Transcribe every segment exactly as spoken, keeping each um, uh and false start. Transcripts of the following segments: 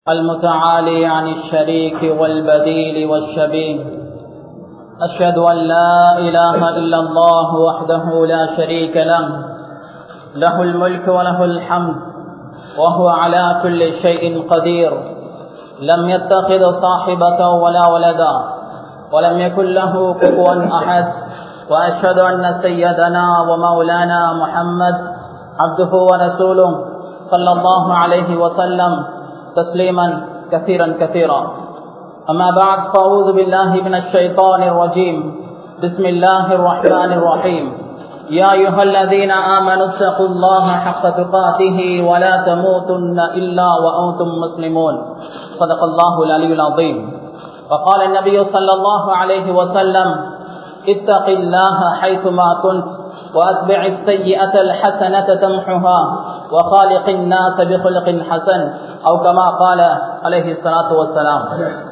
المتعالي عن الشريك والبديل والشبيه. أشهد أن لا إله إلا الله وحده لا شريك له له الملك وله الحمد وهو على كل شيء قدير. لم يتخذ صاحبة ولا ولدا ولم يكن له كفوا أحد. وأشهد أن سيدنا ومولانا محمد عبده ورسوله صلى الله عليه وسلم تسليما كثيرا كثيرا. أما بعد، فأعوذ بالله من الشيطان الرجيم. بسم الله الرحمن الرحيم. يا أيها الذين آمنوا اتقوا الله حق تقاته ولا تموتن إلا وأنتم مسلمون. صدق الله العلي العظيم. وقال النبي صلى الله عليه وسلم: اتق الله حيثما كنت وأتبع السيئة الحسنة تمحها وخالق الناس بخلق حسن أو كما قال عليه الصلاة والسلام.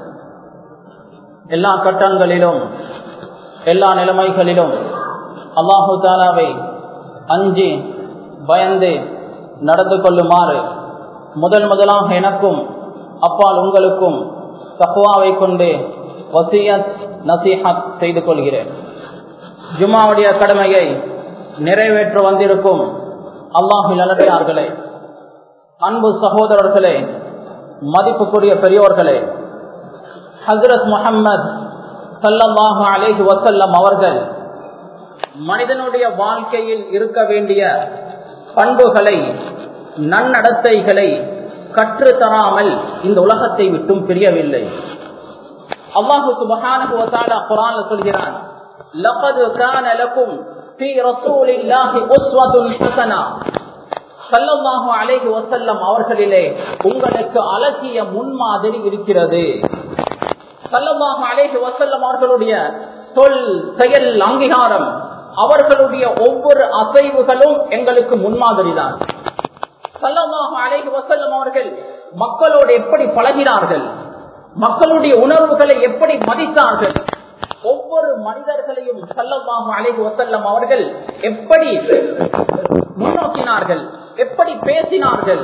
எல்லா கட்டங்களிலும் எல்லா நிலைமைகளிலும் அல்லாஹு தாலாவை அஞ்சி பயந்து நடந்து கொள்ளுமாறு முதல் முதலாக எனக்கும் அப்பால் உங்களுக்கும் தக்வாவை கொண்டு வசியத் நசீஹத் செய்து கொள்கிறேன். ஜும்மாவுடைய கடமையை நிறைவேற்ற வந்திருக்கும் அல்லாஹ்வின் நல்லடியார்களே, அன்பு சகோதரர்களே, மதிப்புக்குரிய பெரியோர்களே, ஹஜ்ரத் முஹம்மது ஸல்லல்லாஹு அலைஹி வஸல்லம் அவர்கள் மனிதனுடைய வாழ்க்கையில் இருக்க வேண்டிய பண்புகளை, நன்னடத்தைகளை கற்றுத்தராமல் இந்த உலகத்தை விட்டும் பிரியவில்லை. அல்லாஹு சுப்ஹானஹு வ தஆலா குர்ஆன்ல சொல்கிறான்: லகத் கான லகும் ஃபீ ரசூலில்லாஹி உஸ்வத்துன் ஹஸனா. ஸல்லல்லாஹு அலைஹி வஸல்லம் அவர்களிலே உங்களுக்கு அழகிய முன்மாதிரி இருக்கிறது. ஸல்லல்லாஹு அலைஹி வஸல்லம் அவர்களுடைய சொல், செயல், அங்கீகாரம், அவர்களுடைய ஒவ்வொரு அசைவுகளும் எங்களுக்கு முன்மாதிரி தான். ஸல்லல்லாஹு அலைஹி வஸல்லம் அவர்கள் மக்களோடு எப்படி பழகினார்கள், மக்களுடைய உணர்வுகளை எப்படி மதித்தார்கள், ஒவ்வொரு மனிதர்களையும் ஸல்லல்லாஹு அலைஹி வஸல்லம் அவர்கள் எப்படி முன்னோக்கினார்கள், எப்படி பேசினார்கள்.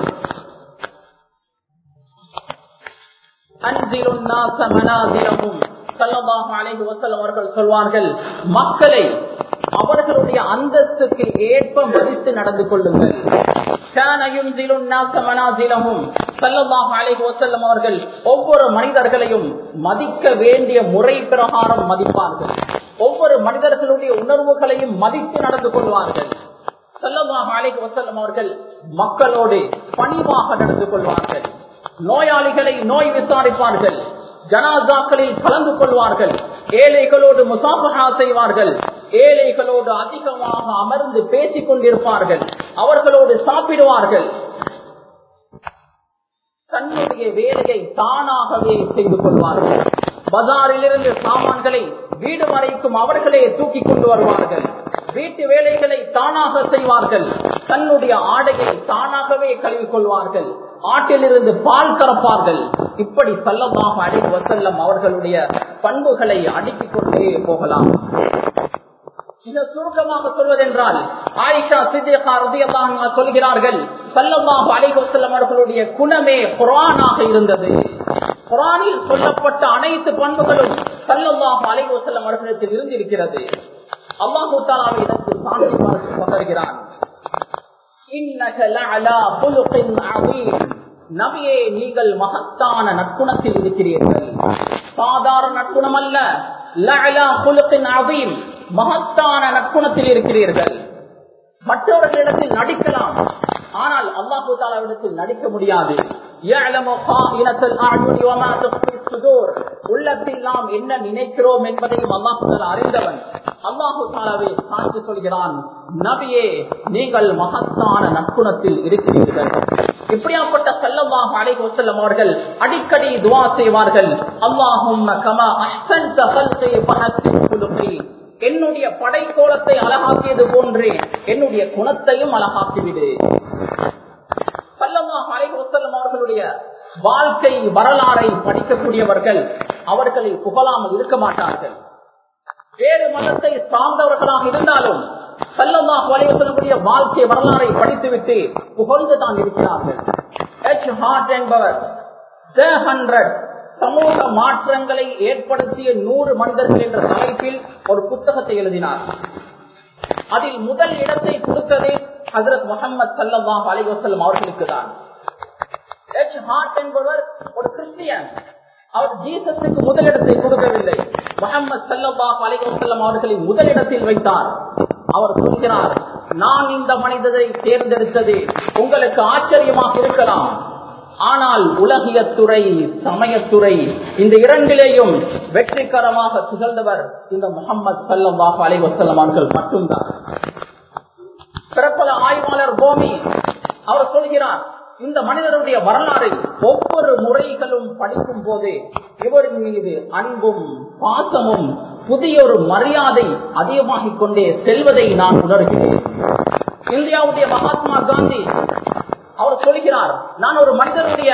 அன்சிலுன் நாஸ மனாஸிலஹும். ஸல்லல்லாஹு அலைஹி வஸல்லம் அவர்கள் சொல்வார்கள், மக்களை அவர்களுடைய அந்தஸ்துக்கு ஏற்ப மதித்து நடந்து கொள்ளுங்கள். கான யுன்சிலுன் நாஸ மனாஸிலஹும். ஸல்லல்லாஹு அலைஹி வஸல்லம் அவர்கள் ஒவ்வொரு மனிதர்களையும் மதிக்க வேண்டிய முறை பிரகாரம் மதிப்பார்கள். ஒவ்வொரு மனிதர்களுடைய உணர்வுகளையும் மதித்து நடந்து கொள்வார்கள். ஸல்லல்லாஹு அலைஹி வஸல்லம் அவர்கள் மக்களோடு பணிவாக நடந்து கொள்வார்கள். நோயாளிகளை நோய் விசாரிப்பார்கள், ஜனாசாக்களில் கலந்து கொள்வார்கள், ஏழைகளோடு முசாஃபஹா செய்வார்கள், ஏழைகளோடு அதிகமாக அமர்ந்து பேசிக் கொண்டிருப்பார்கள், அவர்களோடு சாப்பிடுவார்கள். தன்னுடைய வேலையை தானாகவே செய்து கொள்வார்கள். பஜாரிலிருந்து சாமான்களை வீடு வரைக்கும் அவர்களே தூக்கி கொண்டு வருவார்கள். வீட்டு வேலைகளை தானாக செய்வார்கள். தன்னுடைய ஆடையை தானாகவே கழுவிக் கொள்வார்கள். ஆட்டிலிருந்து பால் கறப்பார்கள். இப்படி ஸல்லல்லாஹு அலைஹி வஸல்லம் அவர்களுடைய பண்புகளை அடுக்கிக் கொண்டே போகலாம். மிக சுருக்கமாக சொல்வதென்றால், ஆயிஷா சித்திகா ரலியல்லாஹு அன்ஹா சொல்கிறார்கள், ஸல்லல்லாஹு அலைஹி வஸல்லம் அவர்களுடைய குணமே குர்ஆனாக இருந்தது. குர்ஆனில் சொல்லப்பட்ட அனைத்து பண்புகளும் ஸல்லல்லாஹு அலைஹி வஸல்லம் அவர்களிடத்தில் இருந்திருக்கிறது. அல்லாஹ் தஆலா இதற்கு சான்று பகர்கிறான். இன்னக லஅலா குலுகின் அதீம். நபியே, நீங்கள் மகத்தான நற்குணத்தில் இருக்கிறீர்கள். சாதாரண நற்குணம் அல்ல, லஅலா குலுகின் அதீம், மகத்தான நற்குணத்தில் இருக்கிறீர்கள். மற்றவர்களிடத்தில் நடிக்கலாம், ஆனால் அல்லாஹ் தஆலாவிடத்தில் நடிக்க முடியாது. உள்ளத்தில் நாம் என்ன நினைக்கிறோம் என்பதையும் அல்லாஹ் தஆலா அறிந்தவன். அல்லாஹ் தஆலாவே சாட்சி சொல்கிறான், நபியே, நீங்கள் மகத்தான நற்குணத்தில் இருக்கிறீர்கள். இப்படியாப்பட்ட ஸல்லல்லாஹு அலைஹி வஸல்லம் அவர்கள் அடிக்கடி துஆ செய்வார்கள், அல்லாஹும்ம கமா அஹ்ஸன்த கல்கி ஃபஹஸ்ஸின் குலுகி. என்னுடைய படைக்கோலத்தை அழகாக்கியது போன்றே என்னுடைய குணத்தையும் அழகாக்கிவிடு. ஸல்லல்லாஹு அலைஹி வஸல்லம் அவர்களுடைய வாழ்க்கை வரலாறை படிக்கக்கூடியவர்கள் அவர்களை புகழாமல் இருக்க மாட்டார்கள். வேறு மதத்தை சார்ந்தவர்களாக இருந்தாலும் ஸல்லல்லாஹு அலைஹி வஸல்லம் வாழ்க்கை வரலாறை படித்துவிட்டு புகழ்ந்து தான் இருக்கிறார்கள். எச் ஹார்ட் என்பவர் சமூக மாற்றங்களை ஏற்படுத்திய நூறு மனிதர்கள் என்ற தலைப்பில் ஒரு புத்தகத்தை எழுதினார். அதில் முதல் இடத்தை கொடுத்தது ஹஜ்ரத் முஹம்மது ஸல்லல்லாஹு அலைஹி வஸல்லம் அவர்களுக்கு தான். எச் ஹார்ட் என்பவர் ஒரு கிறிஸ்டியன். அவர் ஜீசஸுக்கு முதலிடத்தை கொடுக்கவில்லை, முஹம்மது ஸல்லல்லாஹு அலைஹி வஸல்லம் அவர்களை முதலிடத்தில் வைத்தார். அவர் சொல்கிறார், நான் இந்த மனிதரை தேர்ந்தெடுத்தது உங்களுக்கு ஆச்சரியமாக இருக்கலாம், ஆனால் உலகியத்துறை சமயத்துறை இந்த இரண்டிலேயும் வெற்றிகரமாக திகழ்ந்தவர் இந்த முஹம்மது ஸல்லல்லாஹு அலைஹி வஸல்லம் அவர்கள் மட்டும்தான். பிரபல ஆய்வாளர் கோமி அவர் சொல்கிறார், இந்த மனிதருடைய வரலாறை ஒவ்வொரு முறைகளும் படிக்கும் போது இவரின் மீது அன்பும் பாசமும் புதிய ஒரு மரியாதை அதிகமாகிக் கொண்டே செல்வதை நான் உணர்கிறேன். இந்தியாவுடைய மகாத்மா காந்தி அவர் சொல்கிறார், நான் ஒரு மனிதனுடைய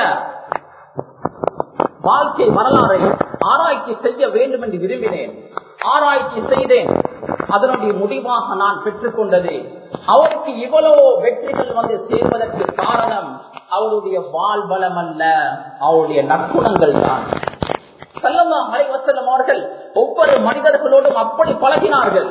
வாழ்க்கை வரலாறை ஆராய்ச்சி செய்ய வேண்டும் என்று விரும்பினேன், ஆராய்ச்சி செய்தேன், அதனுடைய முடிவாக நான் பெற்றுக் கொண்டது அவருக்கு இவ்வளவு வெற்றிகள் வந்து சேர்வதற்கு காரணம் அவருடைய வாழ்பலம் அல்ல, அவருடைய நற்குணங்கள் தான். ஸல்லல்லாஹு அலைஹி வஸல்லம் அவர்கள் ஒவ்வொரு மனிதர்களோடும் அப்படி பழகினார்கள்.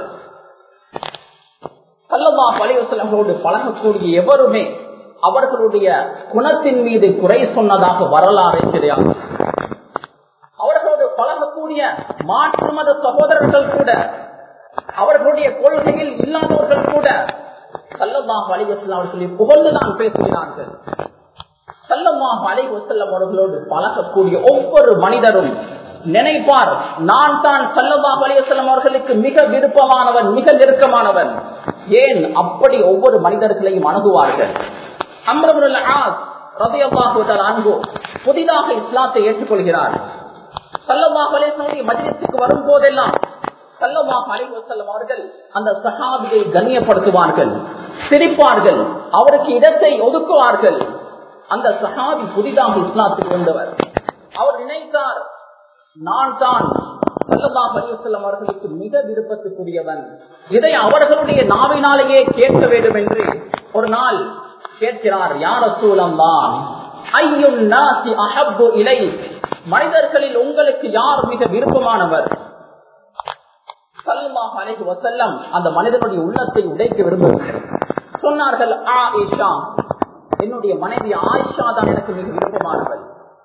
ஸல்லல்லாஹு அலைஹி வஸல்லமோடு பழகக்கூடிய எவருமே அவர்களுடைய குணத்தின் மீது குறை சொன்னதாக வரலாறு கிடையாது. அவர்களோடு பழகக்கூடிய மாற்று மத சகோதரர்கள் கூட, அவர்களுடைய கொள்கையில் இல்லாதவர்கள் கூட ஸல்லல்லாஹு அலைஹி வஸல்லம் அவர்களை புகழ்ந்துதான் பேசுகிறார்கள். ஸல்லல்லாஹு அலைஹி வஸல்லம் அவர்களோடு பழகக்கூடிய ஒவ்வொரு மனிதரும் நினைப்பார், நான் தான் ஸல்லல்லாஹு அலைஹி வஸல்லம் அவர்களுக்கு மிக விருப்பமானவன், மிக நெருக்கமானவன். ஏன் அப்படி ஒவ்வொரு மனிதர்களையும் அணுகுவார்கள்? அம்ர் இப்னு ஆஸ் ரலியல்லாஹு தஆலா அன்ஹு புதிதாக இஸ்லாத்தை ஏற்றுக்கொள்கிறார். ஸல்லல்லாஹு அலைஹி வஸல்லம் மஜ்லிஸுக்கு வரும் போதெல்லாம் ஸல்லல்லாஹு அலைஹி வஸல்லம் அவர்கள் அந்த சஹாபியை கண்ணியப்படுத்துவார்கள், சிரிப்பார்கள், அவருக்கு இடத்தை ஒதுக்குவார்கள். அந்த சஹாபி புதிதாக இஸ்லாத்துக்கு வந்தவர். அவர் நினைத்தார், நான் தான் ஸல்லல்லாஹு அலைஹி வஸல்லம் அவர்களுக்கு மிக விருப்பத்துக்குரியவன், இதை அவர்களுடைய நாவினாலேயே கேட்க வேண்டும் என்று ஒரு நாள் கேட்கிறார். யா ரசூலல்லாஹ், அய்யுன் நாஸி அஹப்பு இலைக், மனிதர்களில் உங்களுக்கு யார் மிக விருப்பமானவர்? ஸல்லல்லாஹு அலைஹி வஸல்லம் அந்த மனிதனுடைய உள்ளத்தை உடைக்க விரும்பவில்லை. சொன்னார்கள், ஆயிஷா, என்னுடைய மனைவி ஆயிஷா தான் எனக்கு மிக விருப்பமானவள்.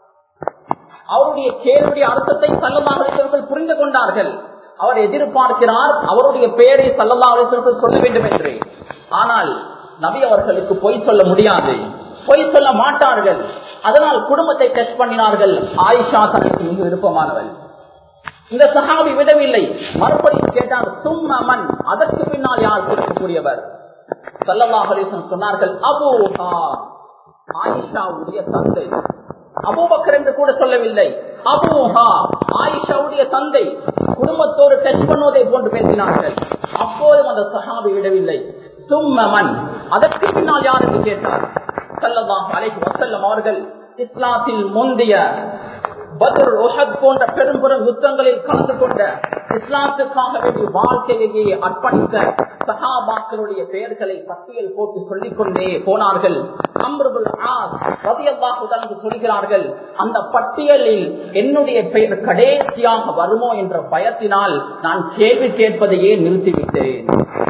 அவருடைய கேள்வியுடைய அர்த்தத்தை ஸல்லல்லாஹு அலைஹி வஸல்லம் புரிந்து கொண்டார்கள். அவர் எதிர்பார்க்கிறார் அவருடைய பெயரை ஸல்லல்லாஹு அலைஹி வஸல்லம் சொல்ல வேண்டும் என்று. ஆனால் நபி அவர்களுக்கு பொய் சொல்ல முடியாது, பொய் சொல்ல மாட்டார்கள். அதனால் குடும்பத்தை டெஸ்ட் பண்ணினார்கள், ஆயிஷா தனக்கு மிக விருப்பமானவள். இந்த சஹாபி விடவில்லை, மறுபடியும் கேட்டார், சும்மமன், அதற்கு பின்னால் யார் கொடுக்கக்கூடியவர்? ஸல்லல்லாஹு அலைஹி வஸல்லம் சொன்னார்கள், அபூஹா, ஆயிஷாவுடைய தந்தை. அபூபக்கர் என்று கூட சொல்லவில்லை, அபூஹா, ஆயிஷாவுடைய தந்தை. குடும்பத்தோடு டச் பண்ணுவதை போன்று பேசினார்கள். அப்போதும் அந்த சஹாபி விடவில்லை, சும்மமன், அதற்கு பின்னால் யார் என்று கேட்டார். ஸல்லல்லாஹு அலைஹி வஸல்லம் அவர்கள் இஸ்லாத்தில் முந்திய பத்ர், உஹத் போன்ற பெரும் பெரும் யுத்தங்களில் கலந்து கொண்ட, இஸ்லாத்துக்காக வேண்டிய வாழ்க்கையை அர்ப்பணித்த சஹாபாக்களுடைய பெயர்களை பட்டியல் போட்டு சொல்லிக் கொண்டே போனார்கள். அம்ர் இப்னு ஆஸ் ரலியல்லாஹு தஆலா சொல்கிறார்கள், அந்த பட்டியலில் என்னுடைய பெயர் கடைசியாக வருமோ என்ற பயத்தினால் நான் கேள்வி கேட்பதையே நிறுத்திவிட்டேன்.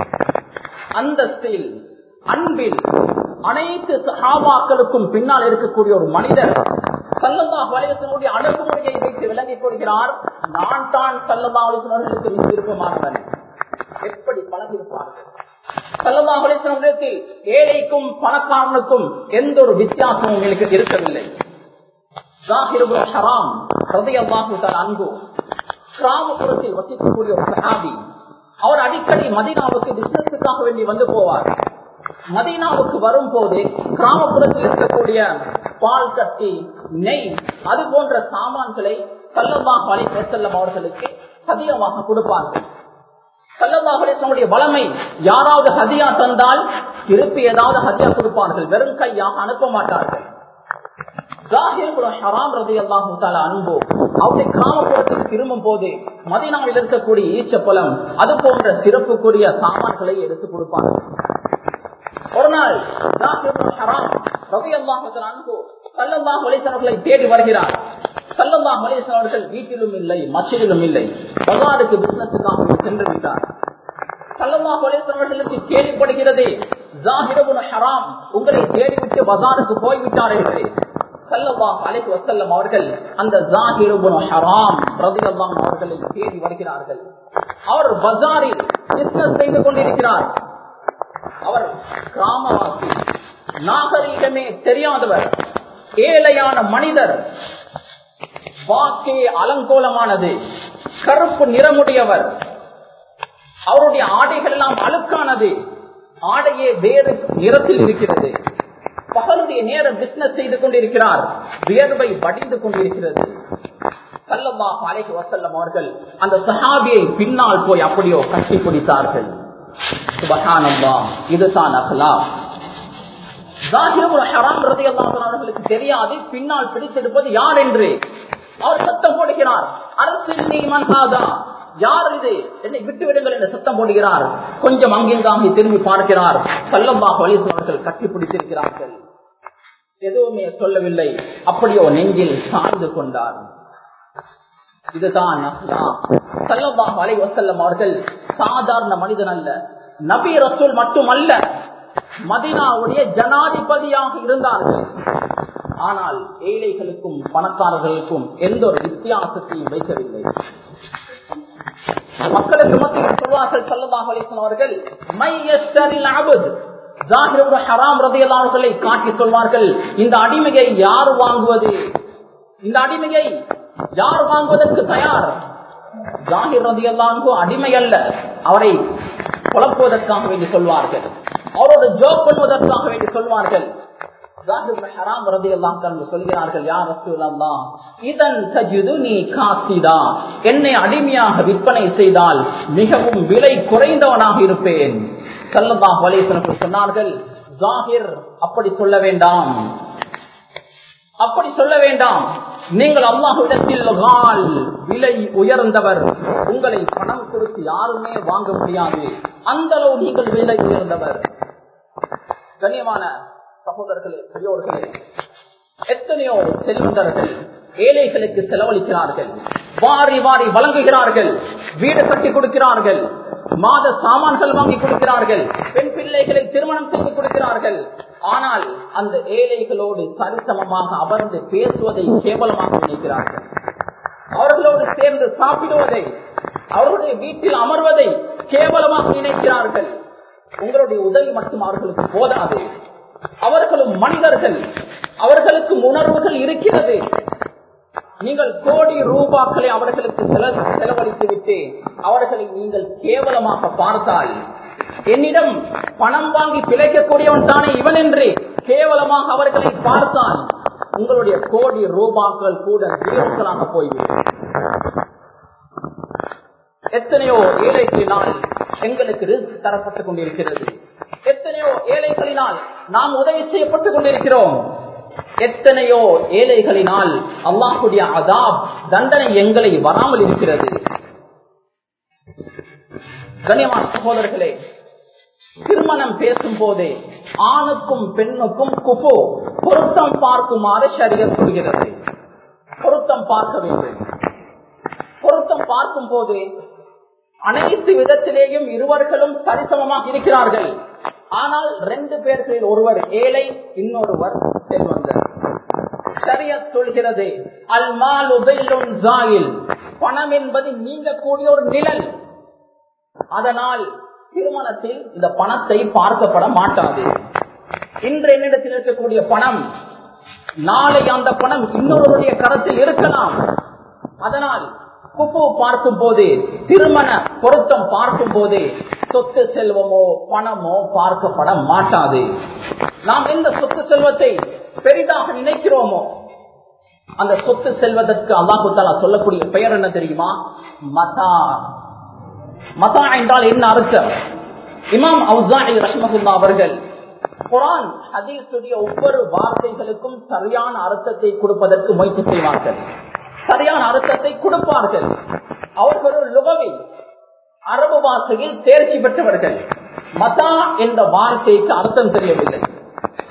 அந்தஸ்தில், அன்பில் அனைத்து சஹாபாக்களுக்கும் பின்னால் இருக்கக்கூடிய ஒரு மனிதர் ஸல்லல்லாஹு அலைஹி வஸல்லம் அணுகுமுறையை வைத்து விளங்கிக் கொள்கிறார், நான் தான் ஸல்லல்லாஹு அலைஹி வஸல்லம் மிக விருப்பமானவன். எப்படி பழகிருப்பார்கள்? ஸல்லல்லாஹு அலைஹி வஸல்லம் ஏழைக்கும் பணக்காரனுக்கும் எந்த ஒரு வித்தியாசமும் எனக்கு இருக்கவில்லை. ஸாஹிர் இப்னு ஹராம் ரலியல்லாஹு தஆலா அன்ஹு கிராமப்புறத்தில் வசிக்கக்கூடிய ஒரு சஹாபி. அவர் அடிக்கடி மதீனாவுக்கு பிசினஸுக்காக வேண்டி வந்து போவார். மதீனாவுக்கு வரும் போது கிராமப்புறத்தில் இருக்கக்கூடிய பால் கட்டி, நெய், அது போன்ற சாமான்களை ஸல்லல்லாஹு அலைஹி வஸல்லம் அவர்களுக்கு ஹதியாவாக கொடுப்பார்கள். ஸல்லல்லாஹு அலைஹி வஸல்லம் வளமை, யாராவது ஹதியா தந்தால் திருப்பி ஏதாவது ஹதியா கொடுப்பார்கள், வெறும் கையாக அனுப்ப மாட்டார்கள். ஸாஹிர் இப்னு ஹராம் ரலியல்லாஹு தஆலா அன்ஹு அவருடைய கிராமப்புறத்துக்கு திரும்பும் போது மதீனாவில் இருக்கக்கூடிய ஈச்சப்பழம், அது போன்ற சிறப்புக்குரிய சாமான்களை எடுத்து கொடுப்பார்கள். ஒரு நாள் ஸாஹிர் இப்னு ஹராம் ரலியல்லாஹு தஆலா அன்ஹு ஸல்லல்லாஹு அலைஹி வஸல்லம் தேடி வருகிறார். ஸல்லல்லாஹு அலைஹி வஸல்லம் அவர்கள் வீட்டிலும் இல்லை, மஸ்ஜிதிலும் இல்லை, பஜாருக்கு பிசினஸுக்காக சென்று விட்டார். ஸல்லல்லாஹு அலைஹி வஸல்லம் அவர்களுக்கு கேள்விப்படுகிறது, ஸாஹிர் இப்னு ஹராம் உங்களை தேடிவிட்டு பஜாருக்கு போய்விட்டார் என்று. ஸல்லல்லாஹு அலைஹி வஸல்லம் அவர்கள் அந்த ஸாஹிர் இப்னு ஹராம் ரலியல்லாஹு அன்ஹு அவர்களை தேடி வருகிறார்கள். அவர் பஜாரில் பிசினஸ் செய்து கொண்டிருக்கிறார். அவர் கிராமவாசி, நாகரீகமே தெரியாதவர், ஏழையான மனிதர், வாக்கே அலங்கோலமானது, கருப்பு நிறமுடையவர், அவருடைய ஆடைகள் எல்லாம் அழுக்கானது, ஆடையே வேறு நிறத்தில் இருக்கிறது. பகலுடைய நேரம் பிசினஸ் செய்து கொண்டிருக்கிறார், வியர்வை வடிந்து கொண்டிருக்கிறது. ஸல்லல்லாஹு அலைஹி வஸல்லம் அவர்கள் அந்த சஹாபியை பின்னால் போய் அப்படியோ கட்டி பிடித்தார்கள். சுப்ஹானல்லாஹ், இதுதான் அக்லாக். ஸாஹிர் இப்னு ஹராம் ரலியல்லாஹு அன்ஹு அவர்களுக்கு தெரியாது பின்னால் பிடித்தெடுப்பது யார் என்று. அவர் சத்தம் போடுகிறார், அரசில்லி மன் ஹாதா, யார் இது, என்னை விட்டு விடுங்கள் என்று சத்தம் போடுகிறார். கொஞ்சம் அங்கிங்காக திரும்பி பார்க்கிறார், ஸல்லல்லாஹு அலைஹி வஸல்லம் அவர்கள் கட்டி பிடித்திருக்கிறார்கள். எதுவுமே சொல்லவில்லை, அப்படியோ நெஞ்சில் சாய்ந்து கொண்டார். இதுதான் ஸல்லல்லாஹு அலைஹி வஸல்லம் அவர்கள் சாதாரண மனிதன் அல்ல, நபி ரசூல் மட்டுமல்ல, மதீனாவுடைய ஜனாதிபதியாக இருந்தார்கள். ஆனால் ஏழைகளுக்கும் பணக்காரர்களுக்கும் எந்த ஒரு வித்தியாசத்தையும் வைக்கவில்லை. மக்களுக்கு மத்தியில் சொல்வார்கள் ஸல்லல்லாஹு அலைஹி வஸல்லம் அவர்கள், மையஸ்தரில் அப்த், ஸாஹிர் இப்னு ஹராம் ரலியல்லாஹு அன்ஹு அவர்களை காட்டி சொல்வார்கள், இந்த அடிமையை யார் வாங்குவது, இந்த அடிமையை யார் வாங்குவதற்கு தயார்? ஸாஹிர் ரலியல்லாஹு அன்ஹு அடிமை அல்ல, அவரை குழப்புவதற்காக வேண்டி சொல்வார்கள், அவரோடு ஜோக் பண்ணுவதற்காக வேண்டி சொல்வார்கள். ஸாஹிர் இப்னு ஹராம் ரலியல்லாஹு அன்ஹு சொல்கிறார்கள், யா ரசூலல்லாஹ், இதன் தஜிதுனி காசிதா, என்னை அடிமையாக விற்பனை செய்தால் மிகவும் விலை குறைந்தவனாக இருப்பேன். ஸல்லல்லாஹு அலைஹி வஸல்லம் சொன்னார்கள், ஸாஹிர் அப்படி சொல்ல வேண்டாம், அப்படி சொல்ல வேண்டாம், நீங்கள் அல்லாஹ்விடத்தில் விலை உயர்ந்தவர், உங்களை பணம் கொடுத்து யாருமே வாங்க முடியாது, அந்த அளவு நீங்கள் விலை உயர்ந்தவர். கண்ணியமான சகோதரர்களே, பெரியோர்களே, எத்தனையோ செல்வந்தர்கள் ஏழைகளுக்கு செலவழிக்கிறார்கள், வாரி வாரி வழங்குகிறார்கள், வீடு கட்டி கொடுக்கிறார்கள், மாத சாமான்கள் வாங்கி கொடுக்கிறார்கள், பெண் பிள்ளைகளை திருமணம் செய்து கொடுக்கிறார்கள். ஆனால் அந்த ஏழைகளோடு சரிசமமாக அமர்ந்து பேசுவதை கேவலமாக நினைக்கிறார்கள். அவர்களோடு சேர்ந்து சாப்பிடுவதை, அவர்களுடைய வீட்டில் அமர்வதை கேவலமாக நினைக்கிறார்கள். உங்களுடைய உதவி மட்டும் அவர்களுக்கு போதாது, அவர்களும் மனிதர்கள், அவர்களுக்கு உணர்வுகள் இருக்கிறது. நீங்கள் கோடி ரூபாக்களை அவர்களுக்கு செலவழித்து விட்டு அவர்களை நீங்கள் கேவலமாக பார்த்தால், என்னிடம் பணம் வாங்கி பிழைக்கக்கூடியவன் தானே இவன் என்று கேவலமாக அவர்களை பார்த்தால், உங்களுடைய கோடி ரூபாக்கள் கூட ஜீரோக்களாக போய்விடும். எத்தனையோ ஏழைகளினால் எங்களுக்கு ரிஸ்க் தரப்பட்டுக் கொண்டிருக்கிறது, எத்தனையோ ஏழைகளினால் நாம் உதவி செய்யப்பட்டுக் கொண்டிருக்கிறோம், எத்தனையோ ஏழைகளினால் அல்லாஹ்வுடைய அதாப் தண்டனை எங்களை வராமல் இருக்கிறது. கண்ணியமான சகோதரர்களே, திருமணம் பேசும் போதே ஆணுக்கும் பெண்ணுக்கும் குஃபு பொருத்தம் பார்க்குமாறு ஷரியத் சொல்கிறது. பொருத்தம் பார்க்க வேண்டும். பொருத்தம் பார்க்கும் போது அனைத்து விதத்திலேயும் இருவர்களும் சரிசமமாக இருக்கிறார்கள். ஆனால் ரெண்டு பேர்களில் ஒருவர் ஏழை, இன்னொருவர் செல்வந்தர். ஷரியத் சொல்கிறது, அல் மாலு பில்லுன் ஜாயில், பணம் என்பது நீங்கக்கூடிய ஒரு நிழல். அதனால் திருமணத்தில் இந்த பணத்தை பார்க்கப்பட மாட்டாது. இன்று என்னிடத்தில் இருக்கக்கூடிய பணம் நாளை அந்த பணம் இன்னொருவருடைய கரத்தில் இருக்கலாம். அதனால் குப்பு பார்க்கும் போது, திருமண பொருத்தம் பார்க்கும் போது சொத்து செல்வமோ பணமோ பார்க்கப்பட மாட்டாது. நாம் எந்த சொத்து செல்வத்தை பெரிதாக நினைக்கிறோமோ அந்த சொத்து செல்வதற்கு அல்லாஹ் தஆலா சொல்லக்கூடிய பெயர் என்ன தெரியுமா? மதா. மதா என்றால் என்ன அர்த்தம்? இமாம் அவுஸாஇ ரஹ்மத்துல்லாஹி அவர்கள் குர்ஆன் ஹதீஸுடைய ஒவ்வொரு வார்த்தைகளுக்கும் சரியான அர்த்தத்தை கொடுப்பதற்கு முயற்சி செய்வார்கள், சரியான அர்த்தத்தை கொடுப்பார்கள். அவர்கள் லுகவி அரபு பாஷையில் தேர்ச்சி பெற்றவர்கள். மதா என்ற வார்த்தைக்கு அர்த்தம் தெரியவில்லை.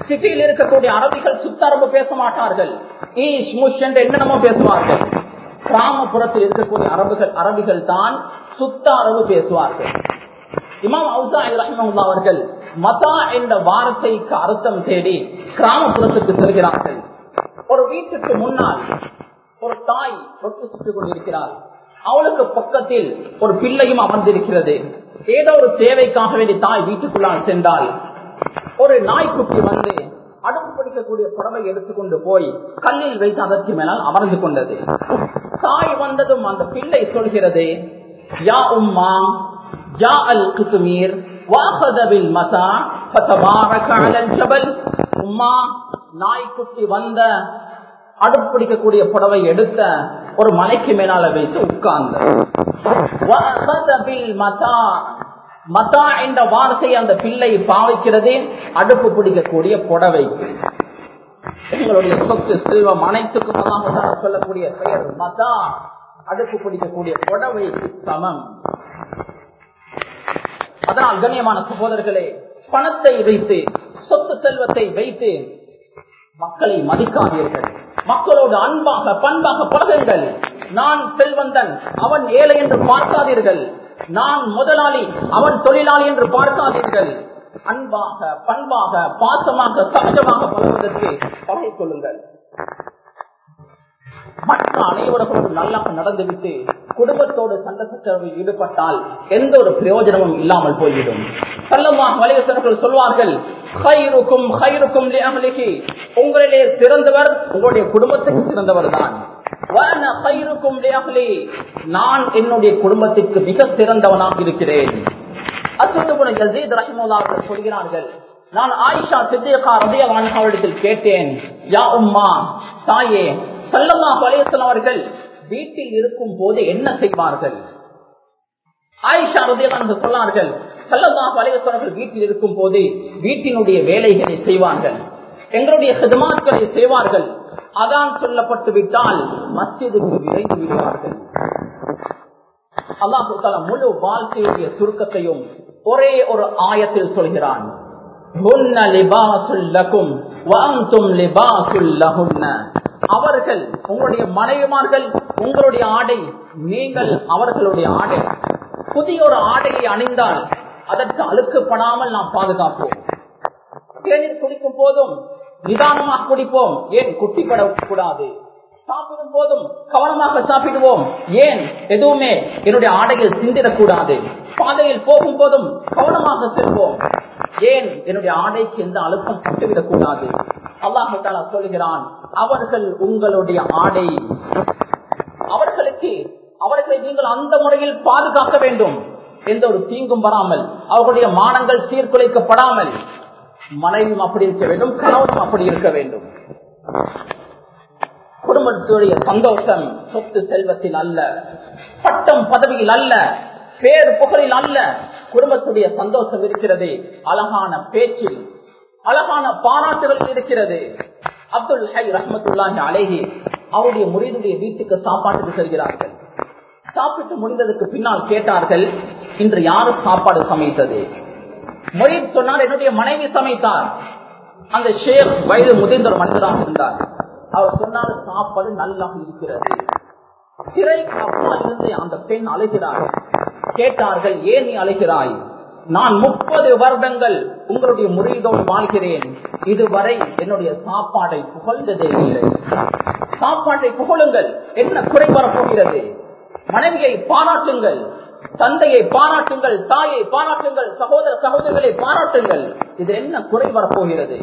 சிட்டியில் இருக்கக்கூடிய அரபிகள் சுத்த அரபு பேச மாட்டார்கள், ஈஷ் முஷ் என்று என்னென்னமோ பேசுவார்கள். கிராமப்புறத்தில் இருக்கக்கூடிய அரபுகள் அரபிகள் தான் சுத்த அரபு பேசுவார்கள். இமாம் அவுசாஇ ரஹ்மத்துல்லாஹி அவர்கள் மதா என்ற வார்த்தைக்கு அர்த்தம் தேடி கிராமப்புறத்துக்கு செல்கிறார்கள். ஒரு வீட்டுக்கு முன்னால் ஒரு தாய் ரொட்டி சுட்டுக் கொண்டிருக்கிறார். அவளுக்கு பக்கத்தில் ஒரு பிள்ளையும் அமர்ந்திருக்கிறது. ஏதோ ஒரு தேவைக்காக வேண்டி தாய் வீட்டுக்குள்ளால் சென்றால் ஒரு நாய்க்குட்டி வந்து அடுப்பு பிடிக்கக்கூடிய புடவை எடுத்துக்கொண்டு போய் கல்லில் வைத்து அதற்கு மேலால் அமர்ந்து கொண்டது. தாய் வந்ததும் அந்த பிள்ளை சொல்கிறது, யா உம்மா ஜா அல் குத்மீர் வஅഖத பில் மதா ஃபதபாரக அலல் ஜபல். உம்மா, நாய்க்குட்டி வந்த அடுப்பு பிடிக்கக்கூடிய புடவை எடுத்த ஒரு மலைக்கு மேலால வைத்து உட்கார்ந்த. வஅഖத பில் மதா, மதா என்ற வார்த்தை அந்த பிள்ளை பாவிக்கிறது அடுப்பு பிடிக்கக்கூடிய புடவைக்கு. எங்களுடைய சொத்து செல்வம் அனைத்துக்கும் அல்லாஹ் சொல்லக்கூடிய பெயர் மதா, அடுப்பு பிடிக்கக்கூடிய புடவைக்கு சமம். அதனால் கண்ணியமான சகோதரர்களே, பணத்தை வைத்து சொத்து செல்வத்தை வைத்து மக்களை மதிக்காதீர்கள். மக்களோடு அன்பாக பண்பாக பழகுங்கள். நான் செல்வந்தன் அவன் ஏழை என்று பார்க்காதீர்கள். நான் முதலாளி அவன் தொழிலாளி என்று பார்க்காதீர்கள். அன்பாக பண்பாக பாசமாக சகஜமாக பழகுவதற்கு பழகிக் கொள்ளுங்கள். மற்ற அனைவர்களோடு நல்லா நடந்துவிட்டு குடும்பத்தோடு சண்டை சச்சரவில் ஈடுபட்டால் எந்த ஒரு பிரயோஜனமும் இல்லாமல் போய்விடும். ஸல்லல்லாஹு அலைஹி வஸல்லம் சொல்வார்கள், கைருக்கும் கைருக்கும் லிஅஹ்லிஹி, உங்களிலே சிறந்தவர் உங்களுடைய குடும்பத்துக்கு சிறந்தவர் தான். வஅன கைருக்கும் லிஅஹ்லி, நான் என்னுடைய குடும்பத்திற்கு மிக சிறந்தவனாக இருக்கிறேன். அஸ்வத் இப்னு யஸீத் ரஹிமஹுல்லாஹ் அவர்கள் சொல்கிறார்கள், நான் ஆயிஷா சித்திகா ரலியல்லாஹு அன்ஹா அவரிடத்தில் கேட்டேன், யா உம்மா, தாயே, ஸல்லல்லாஹு அலைஹி வஸல்லம் அவர்கள் வீட்டில் இருக்கும் போது என்ன செய்வார்கள்? ஆயிஷா ரலியல்லாஹு அன்ஹா சொன்னார்கள், ஸல்லல்லாஹு அலைஹி வஸல்லம் அவர்கள் வீட்டில் இருக்கும் போது வீட்டினுடைய வேலைகளை செய்வார்கள், எங்களுடைய ஹிதமாத்களை செய்வார்கள். அதான் சொல்லப்பட்டு விட்டால் மஸ்ஜிதுக்கு விரைந்து விடுவார்கள். அல்லாஹ் தஆலா முழு வாழ்க்கையுடைய சுருக்கத்தையும் ஒரே ஒரு ஆயத்தில் சொல்கிறான். ஹுன்ன லிபாசுல் லகும் வ அன்தும் லிபாசுல் லஹுன்ன. அவர்கள் உங்களுடைய மனைவிமார்கள் உங்களுடைய ஆடை, நீங்கள் அவர்களுடைய ஆடை. புதிய ஒரு ஆடையை அணிந்தால் அதற்கு அழுக்கப்படாமல் நாம் பாதுகாப்போம். தேநீர் குடிக்கும் போதும் நிதானமாக குடிப்போம், ஏன் குட்டிப்படக்கூடாது. சாப்பிடும் போதும் கவனமாக சாப்பிடுவோம், ஏன் எதுவுமே என்னுடைய ஆடையில் சிந்திடக்கூடாது. பாதையில் போகும் போதும் கவனமாக செல்வோம், ஏன் என்னுடைய ஆடைக்கு எந்த அழுத்தம் கட்டுவிடக் கூடாது. அல்லாஹ் தஆலா சொல்கிறான், அவர்கள் உங்களுடைய ஆடை, அவர்களுக்கு அவர்களை நீங்கள் அந்த முறையில் பாதுகாக்க வேண்டும், எந்த ஒரு தீங்கும் வராமல், அவர்களுடைய மானங்கள் சீர்குலைக்கப்படாமல். மனைவியும் அப்படி இருக்க வேண்டும், கணவனும் அப்படி இருக்க வேண்டும். குடும்பத்துடைய சந்தோஷம் சொத்து செல்வத்தில் அல்ல, பட்டம் பதவியில் அல்ல, பேர் புகழில் அல்ல. குடும்பத்துடைய சந்தோஷம் இருக்கிறது அழகான பேச்சில், அழகான பாராட்டுகளில் இருக்கிறது. அப்துல் ஹை ரஹ்மத்துல்லாஹி அலைஹி அவருடைய முரீதுடைய வீட்டுக்கு சாப்பாட்டுக்கு செல்கிறார்கள். சாப்பிட்டு முடிந்ததுக்கு பின்னால் கேட்டார்கள், இன்று யாரு சாப்பாடு சமைத்தது? முரீத் சொன்னார், என்னுடைய மனைவி சமைத்தார். அந்த ஷேக் வயது முதிர்ந்த ஒரு மனிதராக இருந்தார். அவர் சொன்னார், சாப்பாடு நல்லா இருக்கிறது. திரைக்கு அப்பால் இருந்து அந்த பெண் அழைக்கிறார். கேட்டார்கள், ஏன் நீ அழைக்கிறாய்? நான் முப்பது வருடங்கள் உங்களுடைய முரீதோடு வாழ்கிறேன், இதுவரை என்னுடைய சாப்பாட்டை புகழ்ந்ததே இல்லை. சாப்பாட்டை புகழுங்கள், என்ன குறை வரப்போகிறது? மனைவியை பாராட்டுங்கள், தந்தையை பாராட்டுங்கள், தாயை பாராட்டுங்கள், சகோதர சகோதரிகளை பாராட்டுங்கள், இது என்ன குறை வரப்போகிறது?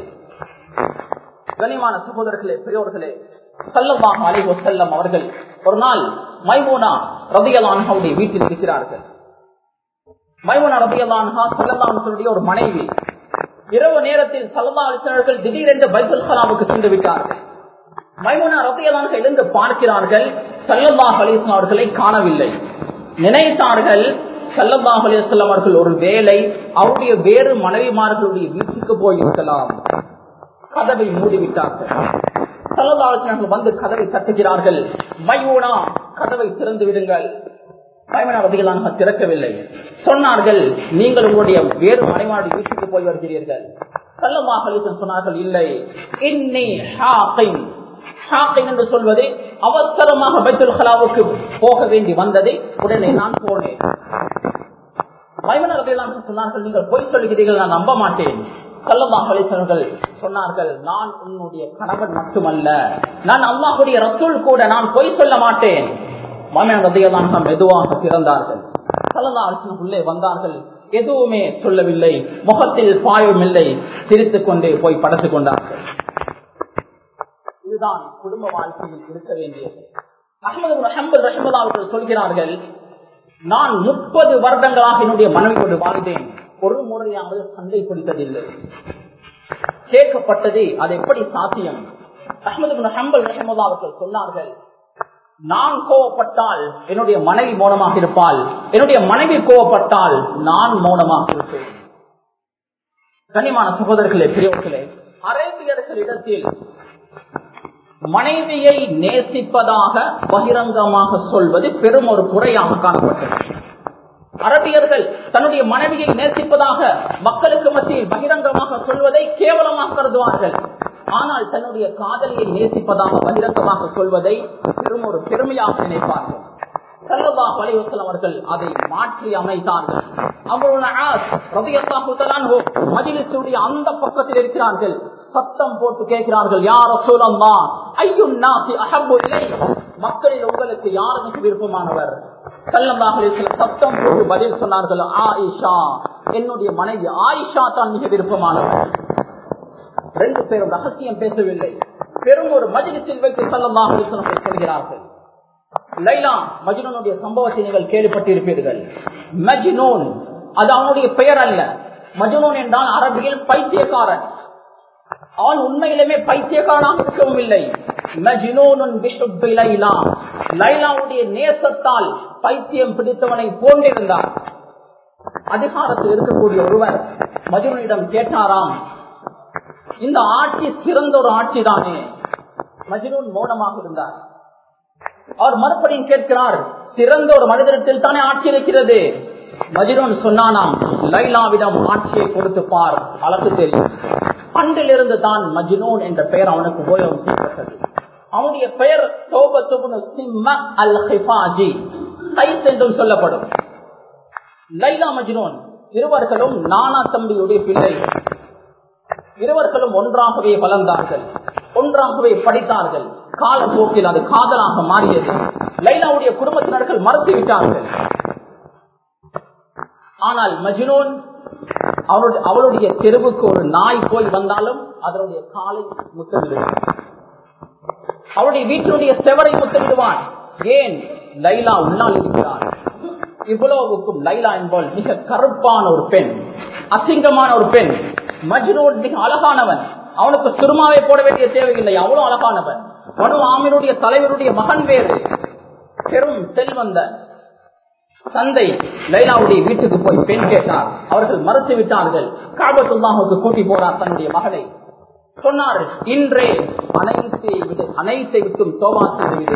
கனிமான சகோதரர்களே, பெரியோர்களே, ஸல்லல்லாஹு அலைஹி வஸல்லம் அவர்கள் ஒரு நாள் மைமூனா ரலியல்லாஹு அன்ஹாவுடைய வீட்டில் இருக்கிறார்கள். மைமூனா ரலியல்லாஹு அன்ஹா ஸல்லல்லாஹு அலைஹி வஸல்லம் ஒரு மனைவி. இரவு நேரத்தில் ஸல்லல்லாஹு அலைஹி வஸல்லம் அவர்கள் திடீரென்று பைத்துல் கலாவுக்கு சென்று விட்டார்கள். மைமூனா ரலியல்லாஹு அன்ஹா எழுந்து பார்க்கிறார்கள், ஸல்லல்லாஹு அலைஹி வஸல்லம் அவர்களை காணவில்லை. நினைத்தார்கள், ஸல்லல்லாஹு அலைஹி வஸல்லம் அவர்கள் ஒரு வேளை அவருடைய வேறு மனைவிமார்களுடைய வீட்டுக்கு போயிருக்கலாம். கதவை மூடிவிட்டார்கள். ஸல்லல்லாஹு அலைஹி வஸல்லம் வந்து கதவை தட்டுகிறார்கள், மைமூனா கதவை திறந்து விடுங்கள். மைமூனா ரலியல்லாஹு அன்ஹா திறக்கவில்லை. சொன்னார்கள், நீங்கள் உங்களுடைய வேறு மனைவிமாருடைய வீட்டுக்கு போய் வருகிறீர்கள். ஸல்லல்லாஹு அலைஹி வஸல்லம் சொன்னார்கள், இல்லை, இன்னி ஹாகின். ஹாகின் என்று சொல்வது அவசரமாக பைத்துல் கலாவுக்கு போக வேண்டி வந்ததை உடனே நான் போனேன். மைமூனா ரலியல்லாஹு அன்ஹா சொன்னார்கள், நீங்கள் பொய் சொல்கிறீர்கள், நான் நம்ப மாட்டேன். ஸல்லல்லாஹு அலைஹி வஸல்லம் சொன்னார்கள், நான் உன்னுடைய கணவன் மட்டுமல்ல, நான் அல்லாஹ்வுடைய ரசூல் கூட, நான் பொய் சொல்ல மாட்டேன். மைமூனா ரலியல்லாஹு அன்ஹா மெதுவாக திறந்தார்கள். ஸல்லல்லாஹு அலைஹி வஸல்லம் உள்ளே வந்தார்கள். எதுவுமே சொல்லவில்லை, முகத்தில் பாயம் இல்லை, சிரித்துக் கொண்டே போய் படுத்துக் கொண்டார்கள். இதுதான் குடும்ப வாழ்க்கையில் இருக்க வேண்டியது. அஹ்மது இப்னு ஹம்பல் ரஹ்மத்துல்லாஹி அவர்கள் சொல்கிறார்கள், நான் முப்பது வருடங்களாக என்னுடைய மனைவியோடு வாழ்ந்தேன், ஒரு முறையாவது சண்டை பிடித்ததில்லை. கேட்கப்பட்டது, அது எப்படி சாத்தியம்? அஹ்மது இப்னு ஹம்பல் ரஹ்மத்துல்லாஹி அவர்கள் சொன்னார்கள், நான் கோவப்பட்டால் என்னுடைய மனைவி மௌனமாக இருப்பாள், என்னுடைய மனைவி கோவப்பட்டால் நான் மௌனமாக இருப்பேன். கண்ணியமான சகோதரர்களே, பெரியவர்களே, அரேபியர்களிடத்தில் மனைவியை நேசிப்பதாக பகிரங்கமாக சொல்வது பெரும் ஒரு குறையாக காணப்பட்டது. அரபியர்கள் தன்னுடைய மனைவியை நேசிப்பதாக மக்களுக்கு மத்தியில் பகிரங்கமாக சொல்வதை கேவலமாக கருதுவார்கள். ஆனால் தன்னுடைய காதலியை நேசிப்பதாக பகிரங்கமாக சொல்வதை பெரும் ஒரு பெருமையாக நினைப்பார்கள். ஸல்லல்லாஹு அலைஹி வஸல்லம் அவர்கள் அதை மாற்றி அமைத்தார்கள். அம்ரு இப்னு ஆஸ் ரலியல்லாஹு தஆலா அன்ஹு மஜ்லிஸுடைய அந்த பக்கத்தில் இருக்கிறார்கள். சத்தம் போட்டு கேட்கிறார்கள், யா ரசூலல்லாஹ், அய்யுன் நாஸி அஹப்பு இலைக், மக்களில் உங்களுக்கு யார் மிக விருப்பமானவர்? ஸல்லல்லாஹு அலைஹி வஸல்லம் சத்தம் போட்டு பதில் சொன்னார்கள், ஆயிஷா, என்னுடைய மனைவி ஆயிஷா தான் மிக விருப்பமானவர். ரெண்டு பேரும் ரகசியம் பேசவில்லை, பெரும் ஒரு மஜ்லிஸில் வைத்து ஸல்லல்லாஹு அலைஹி வஸல்லம் சொல்கிறார்கள். லைலா மஜ்னூனுடைய சம்பவத்தை நீங்கள் கேள்விப்பட்டிருப்பீர்கள். மஜ்னூன் அது அவனுடைய பெயர் அல்ல. மஜ்னூன் என்றால் அரபியில் பைத்தியக்காரன். அவன் உண்மையிலுமே பைத்தியக்காரனாக இருக்கவும் இல்லை. மஜ்னூனுன் பிஹுப்பி லைலா, லைலாவுடைய நேசத்தால் பைத்தியம் பிடித்தவனை போன்றிருந்தார். அதிகாரத்தில் இருக்கக்கூடிய ஒருவர் மஜ்னூனிடம் கேட்டாராம், இந்த ஆட்சி சிறந்த ஒரு ஆட்சி தானே? மஜ்னூன் மௌனமாக இருந்தார். அவர் மறுபடியும் கேட்கிறார், சிறந்த ஒரு மனிதரிடத்தில் தானே ஆட்சி இருக்கிறது? மஜ்னூன் சொன்னானாம், லைலாவிடம் ஆட்சியை கொடுத்து பார், அழகு தெரியும். அன்றிலிருந்து தான் மஜ்னூன் என்ற பெயர் அவனுக்கு உபயோகம் செய்யப்பட்டது. அவனுடைய பெயர் தௌபத் இப்னு சிம்ம அல் ஹிஃபாஜி, கைஸ் என்றும் சொல்லப்படும். லைலா மஜ்னூன் இருவர்களும் நானா தம்பியுடைய பிள்ளைகள். இருவர்களும் ஒன்றாகவே வளர்ந்தார்கள், ஒன்றாகவே படித்தார்கள். காலப்போக்கில் அது காதலாக மாறியது. லைலாவுடைய குடும்பத்தினர்கள் மறுத்துவிட்டார்கள். ஆனால் மஜ்னூன் அவளுடைய தெருவுக்கு ஒரு நாய் போய் வந்தாலும் அதனுடைய காலை முத்தமிடுவான், அவருடைய வீட்டினுடைய செவரை முத்தமிடுவான். ஏன்? லைலா உள்ளால் இருக்கிறார். இவ்வளவுக்கும் லைலா என்பால் மிக கருப்பான ஒரு பெண், அசிங்கமான ஒரு பெண். மஜ்னூன் மிக அழகானவன், அவனுக்கு சுருமாவை போட வேண்டிய தேவையில்லை, அவ்வளவு அழகானவன். பனு ஆமிருடைய தலைவருடைய மகன் வேறு, பெரும் செல்வந்த தந்தை லைலாவுடைய வீட்டுக்கு போய் பெண் கேட்டார். அவர்கள் மறுத்து விட்டார்கள். காபத்துல்லாஹுக்கு கூட்டி போனார் தன்னுடைய மகனை. சொன்னார், இன்றே அனைத்தை விட்டு அனைத்தை விட்டும் தௌபா செய்து விடு.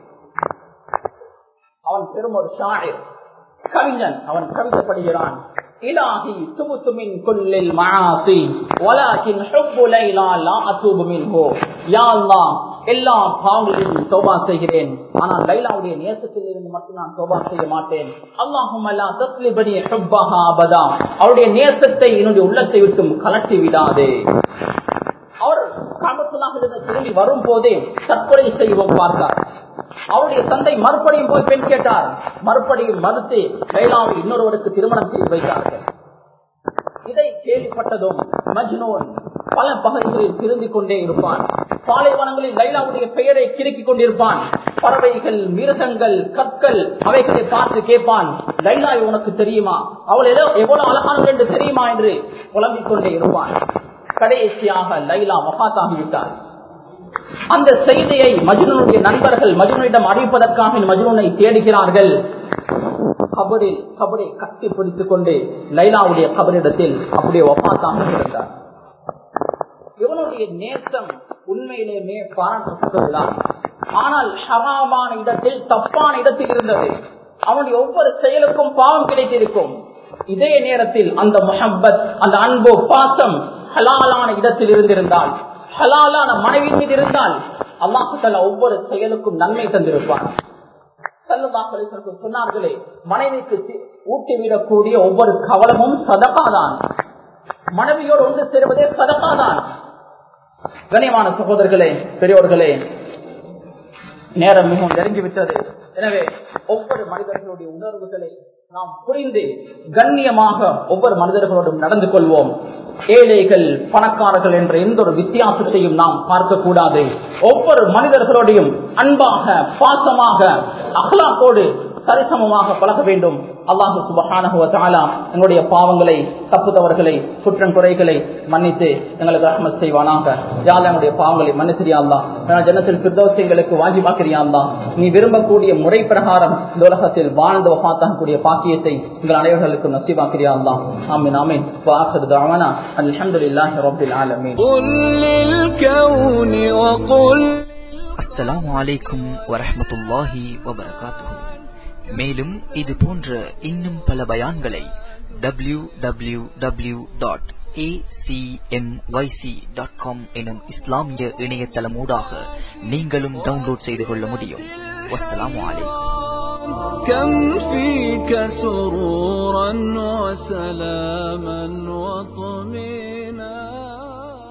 அவன் பெரும் ஒரு ஷாயிர், கவிஞன். அவன் கவிதைப்படுகிறான், இலாஹி துபுது மின் குல்லில் மஆசி வலக்கின் ஹுப்பு லைலா லா அதூபு மின்ஹு. யா அல்லாஹ், எல்லா பாவங்களிலும் தௌபா செய்கிறேன், ஆனால் லைலாவுடைய நேசத்தில் இருந்து மட்டும் நான் தௌபா செய்ய மாட்டேன். அல்லாஹும்ம லா தஸ்லிபனி ஹுப்பஹா அபதா, அவருடைய நேசத்தை என்னுடைய உள்ளத்தை விட்டும் கலட்டி விடாதே. அவர் காபத்துல்லாஹிலிருந்து திரும்பி வரும் போதே தற்கொலை செய்வோம் பார்த்தார். அவருடைய தந்தை மறுபடியும் போய் பெண் கேட்டார். மறுபடியும் மறுத்து லைலாவை இன்னொருவருக்கு திருமணம் செய்து வைத்தார்கள். இதை கேள்விப்பட்டதும் மஜ்னூன் பல பகுதிகளில் திரும்பிக் கொண்டே இருப்பான். பாலைவனங்களில் லைலாவுடைய பெயரை கிறுக்கிக் கொண்டிருப்பான். பறவைகள், மிருகங்கள், கற்கள் அவைகளை பார்த்து கேட்பான், லைலா உனக்கு தெரியுமா, அவள் எவ்வளவு அழகானவள் என்று தெரியுமா என்று புலம்பிக் கொண்டே இருப்பான். கடைசியாக லைலா வஃபாத்தாகிவிட்டார். அந்த செய்தியை மஜ்னூனுடைய நண்பர்கள் மஜ்னூனிடம் அறிவிப்பதற்காக மஜ்னூனை தேடுகிறார்கள். கபரில் கபரை கட்டி பிடித்துக் கொண்டு லைலாவுடைய கபரிடத்தில் அப்படியே வஃபாத்தாக இருந்தார். இவனுடைய நேசம் உண்மையிலேயே பாராட்டப்பட்டதுதான். ஆனால் ஹராமான இடத்தில், தப்பான இடத்தில் இருந்தது. அவனுடைய ஒவ்வொரு செயலுக்கும் பாவம் கிடைத்திருக்கும். இதே நேரத்தில் அந்த முஹப்பத், அந்த அன்பு, பாசம் ஹலாலான இடத்தில் இருந்திருந்தால், ஹலாலான மனைவி மீது இருந்தால் அல்லாஹ் தஆலா ஒவ்வொரு செயலுக்கும் நன்மை தந்திருப்பார். ஸல்லல்லாஹு அலைஹி வஸல்லம் சொன்னார்களே, மனைவிக்கு ஊட்டிவிடக்கூடிய ஒவ்வொரு கவலமும் சதகாதான். மனைவியோடு ஒன்று சேருவதே சதகாதான். கண்ணியமான சகோதரர்களே, பெரியோர்களே, நேரம் மிகவும் நெருங்கிவிட்டது. எனவே ஒவ்வொரு மனிதர்களுடைய உணர்வுகளை நாம் புரிந்து கண்ணியமாக ஒவ்வொரு மனிதர்களோடும் நடந்து கொள்வோம். ஏழைகள் பணக்காரர்கள் என்ற எந்த ஒரு வித்தியாசத்தையும் நாம் பார்க்க கூடாது. ஒவ்வொரு மனிதர்களோடையும் அன்பாக, பாசமாக, அஹ்லாக்கோடு சரிசமமாக பழக வேண்டும். அல்லாஹ் சுப்ஹானஹு வ தஆலா எங்களுடைய பாவங்களை, தப்புதவர்களை, குற்றம் குறைகளை மன்னித்து எங்களுக்கு ரஹ்மத் செய்வானாக. யா அல்லாஹ், எங்களுடைய பாவங்களை மன்னிச்சியா அல்லாஹ். ஜன்னத்துல் ஃபிர்தௌஸ் எங்களுக்கு வாஜிபாக்கிறியா அல்லாஹ். நீ விரும்பக்கூடிய முறை பிரகாரம் இந்த உலகத்தில் வாழ்ந்து வஃபாத்தாகக்கூடிய பாக்கியத்தை எங்கள் அனைவர்களுக்கும் நசீபாக்கிறியா அல்லாஹ். ஆமீன் ஆமீன். வ ஆகிரு தஅவானா அல்ஹம்துலில்லாஹி ரப்பில் ஆலமீன். அஸ்ஸலாமு அலைக்கும் வரஹ்மத்துல்லாஹி வபரகாத்துஹு. மேலும் இது போன்ற இன்னும் பல பயான்களை W W W dot A C M Y C dot com எனும் இஸ்லாமிய இணையதளமூடாக நீங்களும் டவுன்லோட் செய்து கொள்ள முடியும். வஸ்ஸலாமு அலைக்கும். كم فيك سرورا وسلاما وطمئنا